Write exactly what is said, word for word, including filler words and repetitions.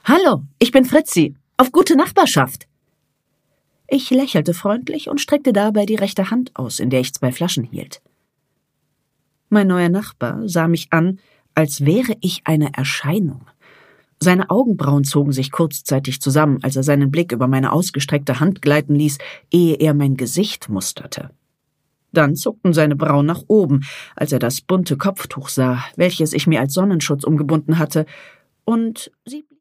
»Hallo, ich bin Fritzi. Auf gute Nachbarschaft!« Ich lächelte freundlich und streckte dabei die rechte Hand aus, in der ich zwei Flaschen hielt. Mein neuer Nachbar sah mich an, als wäre ich eine Erscheinung. Seine Augenbrauen zogen sich kurzzeitig zusammen, als er seinen Blick über meine ausgestreckte Hand gleiten ließ, ehe er mein Gesicht musterte. Dann zuckten seine Brauen nach oben, als er das bunte Kopftuch sah, welches ich mir als Sonnenschutz umgebunden hatte, und sie